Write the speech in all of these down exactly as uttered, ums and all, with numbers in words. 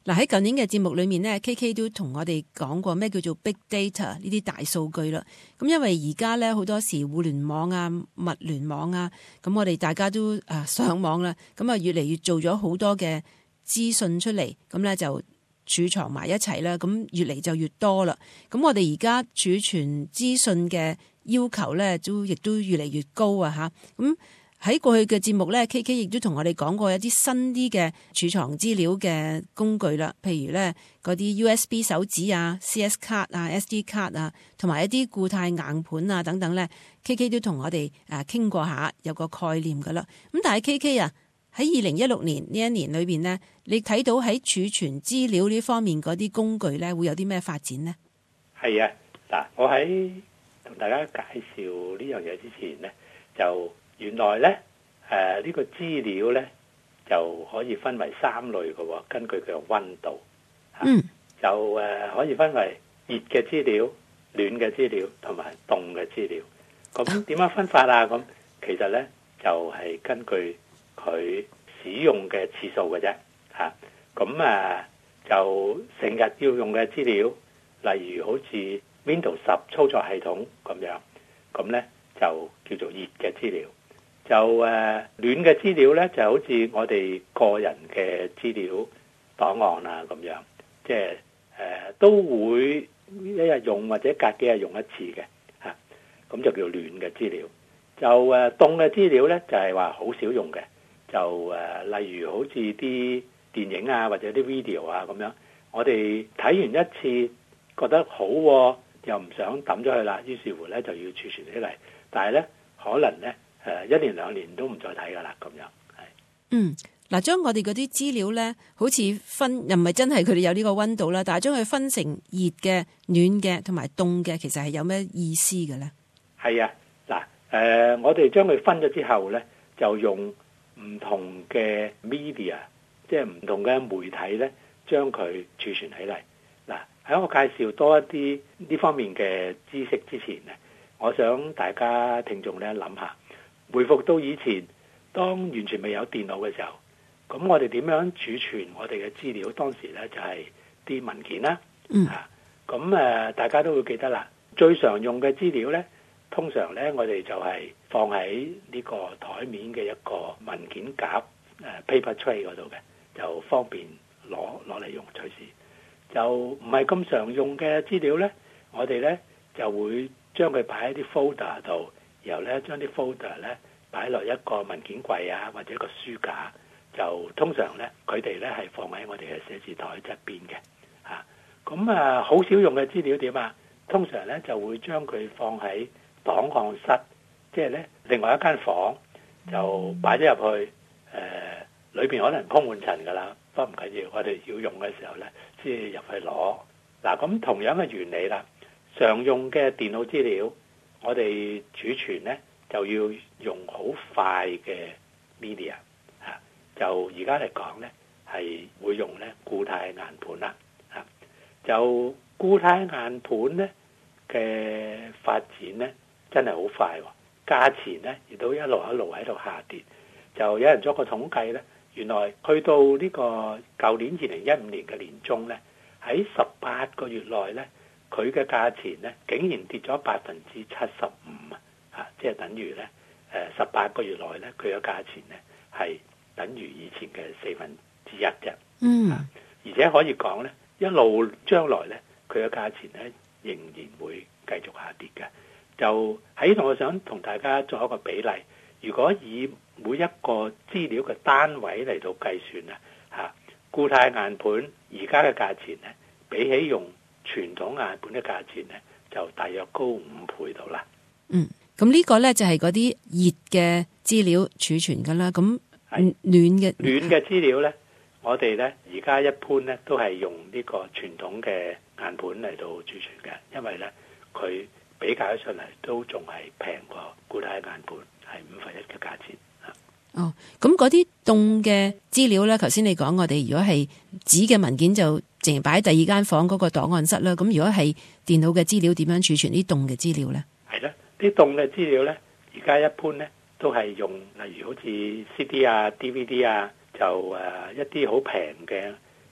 嗱，喺舊年嘅節目裏面咧 ，K K 都同我哋講過咩叫做 Big Data 呢啲大數據啦。咁因為而家咧好多時互聯網啊、物聯網啊，咁我哋大家都啊上網啦，咁啊越嚟越做咗好多嘅資訊出嚟，咁咧就儲藏埋一齊啦，咁越嚟就越多啦。咁我哋而家儲存資訊嘅要求咧，都亦都越嚟越高啊！吓咁。喺過去嘅節目咧 ，K K 亦都同我哋講過一啲新啲嘅儲藏資料嘅工具啦，譬如咧嗰啲 U S B 手指啊、C S 卡啊、S D 卡啊，同埋一啲固態硬盤啊等等咧 ，K K 都同我哋誒傾過下，有個概念噶啦。咁但係 K K 啊，喺二零一六年呢一年裏邊咧，你睇到喺儲存資料呢方面嗰啲工具咧，會有啲咩發展呢？ 係啊，嗱，我喺同大家介紹呢樣嘢之前咧，就原來咧，誒、呃、呢、呢個資料咧就可以分為三類嘅喎，根據佢嘅溫度， 嗯， 就誒、呃、可以分為熱嘅資料、暖嘅資料同埋凍嘅資料。咁點樣分法啊？咁其實咧就係、是、根據佢使用嘅次數嘅啫，嚇。咁啊就成日要用嘅資料，例如好似 Windows 十操作系統咁樣，咁咧就叫做熱嘅資料。就誒、呃、暖嘅資料咧，就好似我哋個人嘅資料檔案啊咁樣，即係誒、呃、都會一日用或者隔幾日用一次嘅嚇，咁、啊、就叫暖嘅資料。就誒凍嘅資料咧，就係話好少用嘅，就誒、呃、例如好似啲電影啊或者啲 video 啊咁樣，我哋睇完一次覺得好、啊，又唔想抌咗佢啦，於是乎咧就要儲存起嚟，但係咧可能咧。誒一年兩年都唔再睇噶啦，咁樣係。 嗯，嗱，將我哋嗰啲資料咧，好似分又唔係真係佢哋有呢個溫度啦，但係將佢分成熱嘅、暖嘅同埋凍嘅，其實係有咩意思嘅咧？係啊，嗱、呃，誒我哋將佢分咗之後咧，就用唔同嘅 media， 即係唔同嘅媒體咧，將佢儲存起嚟。嗱，喺我介紹多一啲呢方面嘅知識之前咧，我想大家聽眾咧諗下。回復到以前，當完全未有電腦嘅時候，咁我哋點樣儲存我哋嘅資料？當時咧就係、是、啲文件啦， 嗯， 咁誒、啊、大家都會記得啦。最常用嘅資料咧，通常咧我哋就係放喺呢個台面嘅一個文件夾誒、uh, paper tray 嗰度嘅，就方便攞攞嚟用隨時。就唔係咁常用嘅資料咧，我哋咧就會將佢擺喺啲 folder 度。然後咧，將啲 folder 咧擺落一個文件櫃啊，或者一個書架，就通常咧佢哋咧係放喺我哋嘅寫字台側邊嘅嚇。咁啊，好少用嘅資料點啊？通常咧就會將佢放喺檔案室，即係咧另外一間房就擺咗入去。誒、呃，裏邊可能鋪滿塵㗎啦，不過唔緊要，我哋要用嘅時候咧先入去攞。嗱，咁同樣嘅原理啦，常用嘅電腦資料。我哋儲存咧就要用好快嘅 media 嚇，就而家嚟講咧係會用咧固態硬盤啦嚇，就固態硬盤咧嘅發展咧真係好快喎，價錢咧亦都一路一路喺度下跌，就有人做個統計咧，原來去到呢個舊年二零一五年嘅年中咧，喺十八個月內咧。佢嘅價錢咧，竟然跌咗百分之七十五啊！嚇，即係等於咧，誒十八個月內咧，佢嘅價錢咧係等於以前嘅四分之一啫。 嗯， 而且可以講咧，一路將來咧，佢嘅價錢咧仍然會繼續下跌嘅。就喺度，我想同大家做一個比例。如果以每一個資料嘅單位嚟到計算咧，嚇固態硬盤而家嘅價錢咧，比起用傳統硬盤嘅價錢咧，就大約高五倍到啦。 嗯，咁呢個咧就係嗰啲熱嘅資料儲存噶啦。咁暖嘅暖嘅資料咧，我哋咧而家一般咧都係用呢個傳統嘅硬盤嚟到儲存嘅，因為咧佢比較起上嚟都仲係平過固態硬盤，係五分一嘅價錢。 哦，咁嗰啲凍嘅資料咧，頭先你講我哋如果係紙嘅文件就淨係擺喺第二間房嗰個檔案室啦。咁如果係電腦嘅資料，點樣儲存啲凍嘅資料咧？ 係啦，啲凍嘅資料咧，而家一般咧都係用，例如好似 C D 啊、D V D 啊，就誒、呃、一啲好平嘅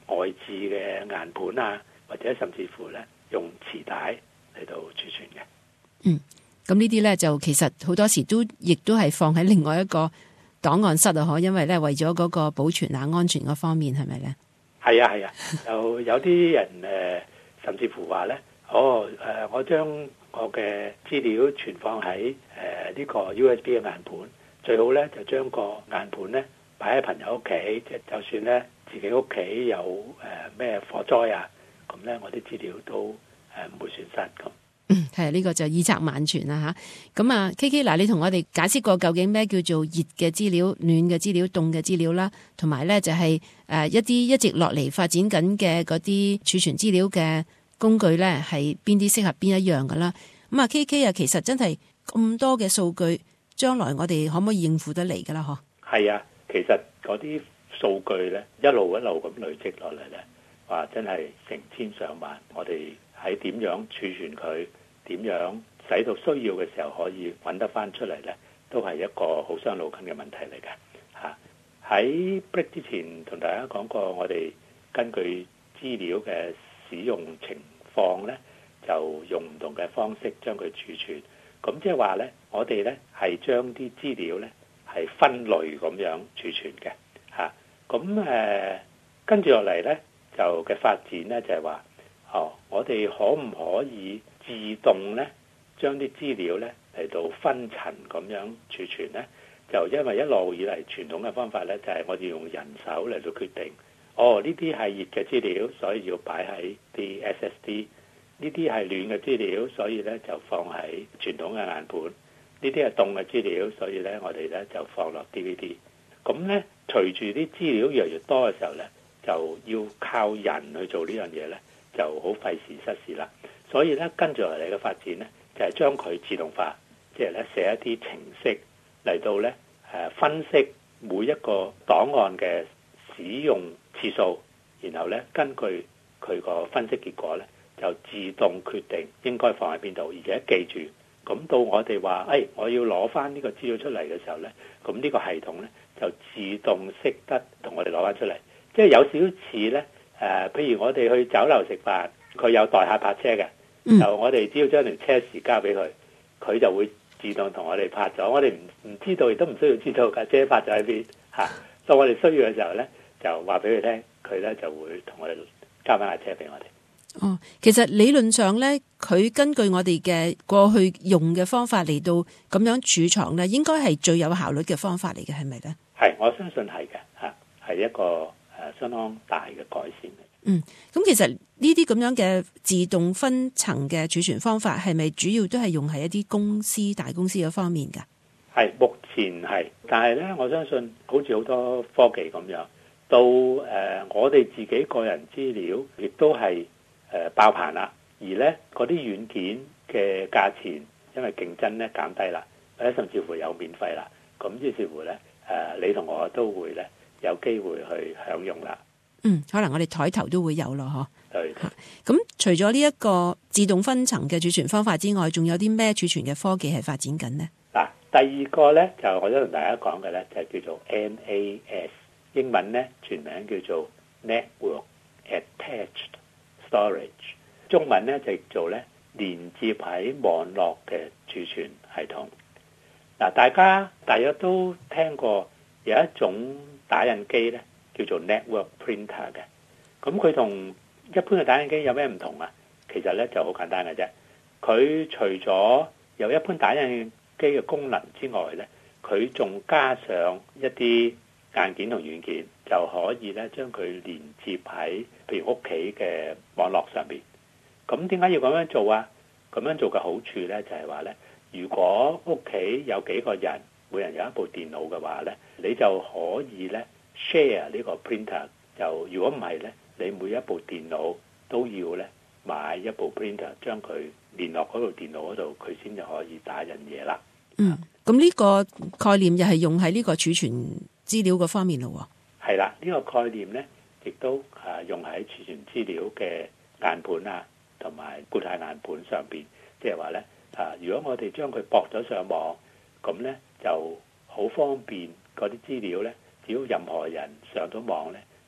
外置嘅硬盤啊，或者甚至乎咧用磁帶嚟到儲存嘅。 嗯，咁呢啲咧就其實好多時都亦都係放喺另外一個檔案室啊，可因為咧為咗嗰個保存啊安全嗰方面係咪咧？ 係啊係啊，有有啲人誒、呃，甚至乎話咧，哦誒、呃，我將我嘅資料存放喺誒呢個 U S B 嘅硬盤，最好咧就將個硬盤咧擺喺朋友屋企，即係就算咧自己屋企有誒咩、呃、火災啊，咁咧我啲資料都誒唔、呃、會損失咁。 嗯，係呢、這個就以責萬全啦吓。咁啊 ，K K 嗱，你同我哋解釋過究竟咩叫做熱嘅資料、暖嘅資料、凍嘅資料啦，同埋咧就係誒一啲一直落嚟發展緊嘅嗰啲儲存資料嘅工具咧，係邊啲適合邊一樣噶啦。咁啊，K K 啊，其實真係咁多嘅數據，將來我哋可唔可以應付得嚟噶啦？嗬， 係啊，其實嗰啲數據咧一路一路咁累積落嚟咧，話真係成千上萬，我哋喺點樣儲存佢，點樣使到需要嘅時候可以揾得翻出嚟咧，都係一個好傷腦筋嘅問題嚟嘅嚇。喺 break 之前同大家講過，我哋根據資料嘅使用情況咧，就用唔同嘅方式將佢儲存。咁即係話咧，我哋咧係將啲資料咧係分類咁樣儲存嘅嚇。咁、啊、誒跟住落嚟咧，就嘅發展咧就係話，哦，我哋可唔可以自動咧將啲資料咧嚟到分層咁樣儲存咧？就因為一路以嚟傳統嘅方法咧，就係、是、我哋用人手嚟到決定，哦，呢啲係熱嘅資料，所以要擺喺啲 S S D。呢啲係暖嘅資料，所以咧就放喺傳統嘅硬盤。呢啲係凍嘅資料，所以咧我哋咧就放落 D V D。咁咧隨住啲資料越嚟越多嘅時候咧，就要靠人去做呢樣嘢咧，就好費時失事啦。所以咧跟住落嚟嘅發展咧，就係將佢自動化，即係咧寫一啲程式嚟到咧誒分析每一個檔案嘅使用次數，然後咧根據佢個分析結果咧，就自動決定應該放喺邊度，而且記住，咁到我哋話，誒、哎，我要攞翻呢個資料出嚟嘅時候咧，咁呢個系統咧就自動識得同我哋攞翻出嚟，即係有少少似咧誒，譬如我哋去酒樓食飯，佢有代客泊車嘅，嗯、就我哋只要將條車匙交俾佢，佢就會自動同我哋泊咗，我哋唔唔知道，亦都唔需要知道架車泊咗喺邊嚇。到我哋需要嘅時候咧，就話俾佢聽，佢咧就會同我哋交翻架車俾我哋。 哦，其實理論上咧，佢根據我哋嘅過去用嘅方法嚟到咁樣儲藏咧，應該係最有效率嘅方法嚟嘅，係咪咧？ 係，我相信係嘅嚇，係一個誒相當大嘅改善。 嗯，咁其實呢啲咁樣嘅自動分層嘅儲存方法，係咪主要都係用喺一啲公司大公司嘅方面㗎？係， 目前係，但係咧，我相信好似好多科技咁樣，到誒、呃、我哋自己個人資料亦都係。誒爆棚啦，而咧嗰啲軟件嘅價錢因為競爭咧減低啦，或者甚至乎有免費啦，咁於是乎咧誒、呃、你同我都會咧有機會去享用啦。 嗯，可能我哋枱頭都會有咯，嗬。 對。 咁除咗呢一個自動分層嘅儲存方法之外，仲有啲咩儲存嘅科技係發展緊呢？ 嗱，第二個咧就我想同大家講嘅咧就係叫做 N A S， 英文咧全名叫做 Network Attached Storage， 中文咧就叫做咧連接喺網絡嘅儲存系統。嗱，大家大約都聽過有一種打印機咧叫做 network printer 嘅。咁佢同一般嘅打印機有咩唔同啊？其實咧就好簡單嘅啫。佢除咗有一般打印機嘅功能之外咧，佢仲加上一啲硬件同軟件，就可以咧將佢連接喺譬如屋企嘅網絡上邊。咁點解要咁樣做啊？咁樣做嘅好處咧就係話咧，如果屋企有幾個人，每人有一部電腦嘅話咧，你就可以咧 share 呢個 printer。就如果唔係咧，你每一部電腦都要咧買一部 printer，將佢連落嗰部電腦嗰度，佢先就可以打印嘢啦。 嗯，咁呢個概念又係用喺呢個儲存資料嗰方面咯。 係啦，呢、這個概念咧，亦都啊用喺儲存資料嘅硬盤啊，同埋固態硬盤上邊。即係話咧啊，如果我哋將佢駁咗上網，咁咧就好方便嗰啲資料咧，只要任何人上到網咧，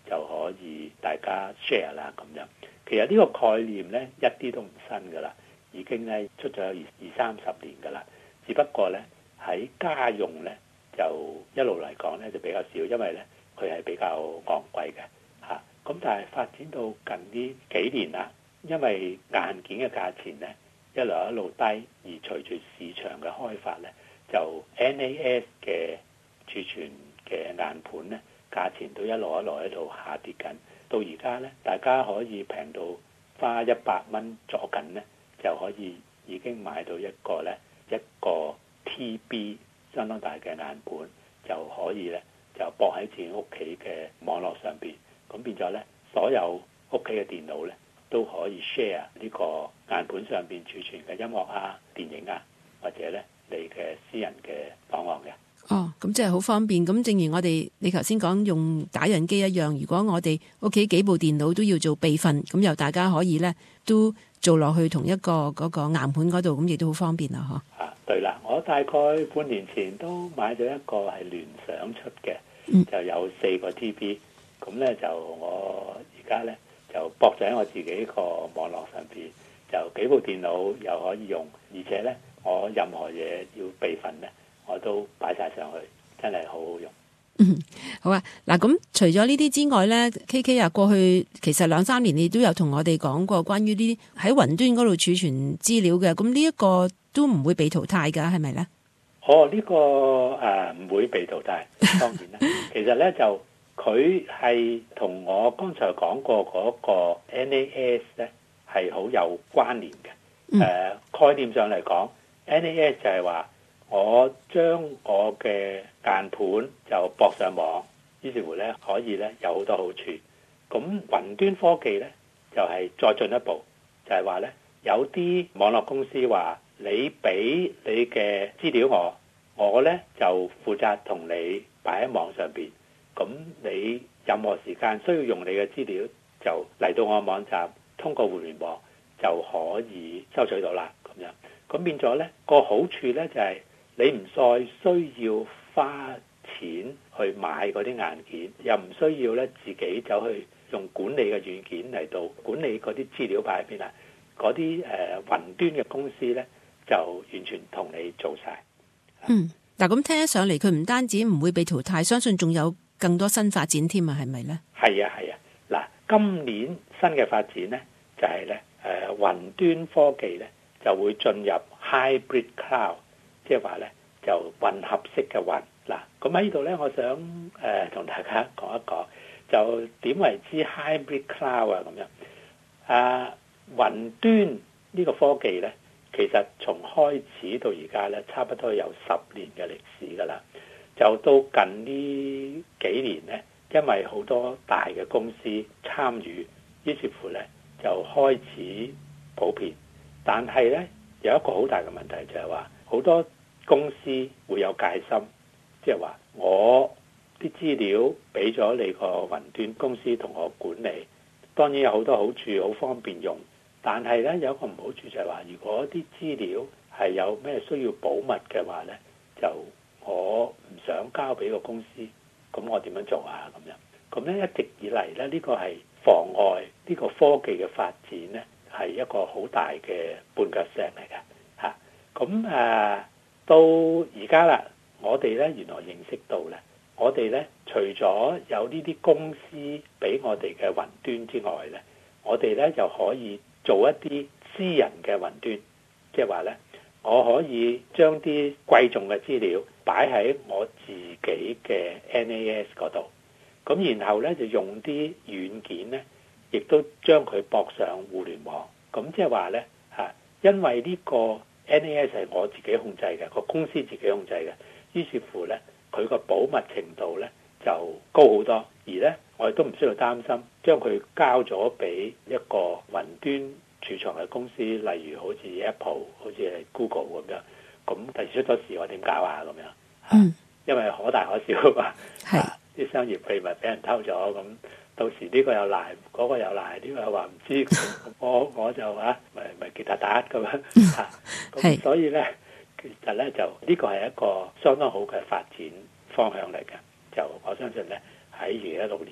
就可以大家 share 啦咁樣。其實呢個概念咧一啲都唔新噶啦，已經咧出咗有二二三十年噶啦。只不過咧喺家用咧就一路嚟講咧就比較少，因為咧佢係比較昂貴嘅嚇。咁、啊、但係發展到近呢幾年啦，因為硬件嘅價錢咧一路一路低，而隨住市場嘅開發咧，就 N A S 嘅儲存嘅硬盤咧價錢都一路一路喺度下跌緊。到而家咧，大家可以平到花一百蚊左近咧，就可以已經買到一個咧一個 T B 相當大嘅硬盤，就可以咧就駁喺自己屋企嘅網絡上邊。咁變咗咧，所有屋企嘅電腦咧都可以 share 呢個硬盤上邊儲存嘅音樂啊、電影啊，或者咧你嘅私人嘅檔案嘅。 哦，咁即係好方便。咁正如我哋你頭先講用打印機一樣，如果我哋屋企幾部電腦都要做備份，咁又大家可以咧都做落去同一個嗰個硬盤嗰度，咁亦都好方便啦，嗬。 啊，對啦，我大概半年前都買咗一個係聯想出嘅， 嗯、 就有四個 T B，咁咧就我而家咧就駁咗喺我自己個網絡上邊，就幾部電腦又可以用，而且咧我任何嘢要備份咧，我都擺晒上去，真係好好用。 嗯，好啊。嗱，咁除咗呢啲之外咧 ，K K 啊，過去其實兩三年你都有同我哋講過關於呢啲喺雲端嗰度儲存資料嘅，咁呢一個都唔會被淘汰㗎，係咪咧？ 哦，呢、這個誒唔、呃、會被淘汰，當然啦。其實咧就佢係同我剛才講過嗰個 N A S 咧係好有關聯嘅。誒、 嗯呃、概念上嚟講 ，N A S 就係話，我將我嘅硬盤就駁上網，於是乎咧可以咧有好多好處。咁雲端科技咧就係、是、再進一步，就係話咧有啲網絡公司話你俾你嘅資料我，我咧就負責同你擺喺網上邊。咁你任何時間需要用你嘅資料，就嚟到我網站，通過互聯網就可以收取到啦。咁樣咁變咗咧個好處咧就係、是。你唔再需要花錢去買嗰啲硬件，又唔需要咧自己走去用管理嘅軟件嚟到管理嗰啲資料擺喺邊啊？嗰啲誒雲端嘅公司咧就完全同你做晒。 嗯，嗱咁聽起上嚟，佢唔單止唔會被淘汰，相信仲有更多新發展添啊？係咪咧？ 係啊係啊，嗱、啊，今年新嘅發展咧就係咧誒雲端科技咧就會進入 hybrid cloud。即係話咧，就混合式嘅雲嗱。咁喺呢度咧，我想誒同、呃、大家講一講，就點為之 hybrid cloud 啊？咁樣啊，雲端呢個科技咧，其實從開始到而家咧，差不多有十年嘅歷史㗎啦。就到近呢幾年咧，因為好多大嘅公司參與，於是乎咧就開始普遍。但係咧有一個好大嘅問題就係話，好多公司會有戒心，即係話我啲資料俾咗你個雲端公司同我管理，當然有好多好處，好方便用。但係咧有一個唔好處就係話，如果啲資料係有咩需要保密嘅話咧，就我唔想交俾個公司，咁我點樣做啊？咁樣咁咧一直以嚟咧，呢個係妨礙呢個科技嘅發展咧，係一個好大嘅絆腳石嚟嘅嚇。咁誒。到而家啦，我哋咧原來認識到咧，我哋咧除咗有呢啲公司俾我哋嘅雲端之外咧，我哋咧就可以做一啲私人嘅雲端，即係話咧，我可以將啲貴重嘅資料擺喺我自己嘅 N A S 嗰度，咁然後咧就用啲軟件咧，亦都將佢駁上互聯網，咁即係話咧嚇，因為呢個N A S 係我自己控制嘅，個公司自己控制嘅，於是乎咧，佢個保密程度咧就高好多，而咧我亦都唔需要擔心將佢交咗俾一個雲端儲藏嘅公司，例如好似 Apple、好似係 Google 咁樣，咁第時出咗事我點搞啊？咁樣， 嗯， 因為可大可小嘛， 係啲商業秘密俾人偷咗咁。到時呢個又賴，嗰、那個又賴，呢、這個又話唔知，我我就啊，咪咪結達達咁樣嚇。咁所以咧，其實咧就呢個係一個相當好嘅發展方向嚟嘅。就我相信咧，喺二零一六年咧，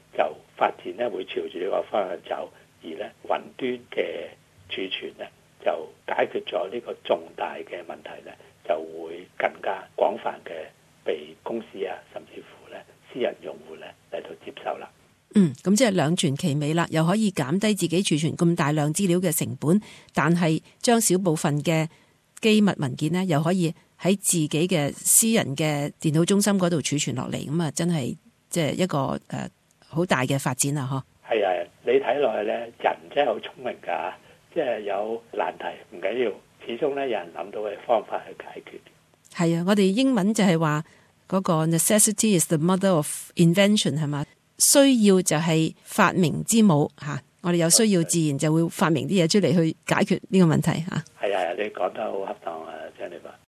就發展咧會朝住呢個方向走，而咧雲端嘅儲存咧就解決咗呢個重大嘅問題咧，就會更加廣泛嘅被公司啊，甚至乎咧私人用戶咧嚟到接受啦。 嗯，咁即係兩全其美啦，又可以減低自己儲存咁大量資料嘅成本，但係將少部分嘅機密文件呢，又可以喺自己嘅私人嘅電腦中心嗰度儲存落嚟，咁啊真係即係一個誒好大嘅發展啊！嗬，係啊，你睇落去咧，人真係好聰明㗎，即係有難題唔緊要，始終咧有人諗到嘅方法去解決。 係啊，我哋英文就係話嗰個 necessity is the mother of invention 係嘛？需要就係發明之母嚇，我哋有需要自然就會發明啲嘢出嚟去解決呢個問題嚇。 係啊，你講得好恰當啊，張利華。